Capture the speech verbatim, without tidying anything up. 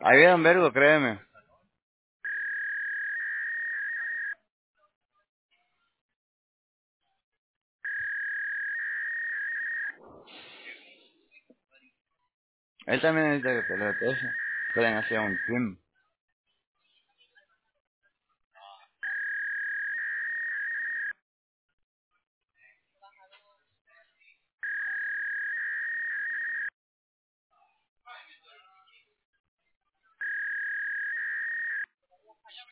Ayuda un vergo, créeme. Él también necesita que te lo eso. Pueden hacer un team.